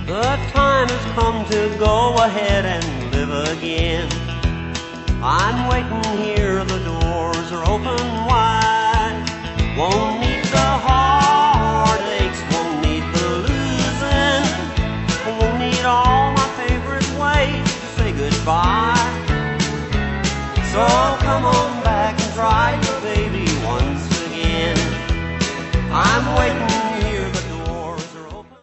The time has come to go ahead and live again. I'm waiting here, the doors are open wide. Won't need the heartaches, won't need the losing, won't need all my favorite ways to say goodbye. So come on back and try your baby once again. I'm waiting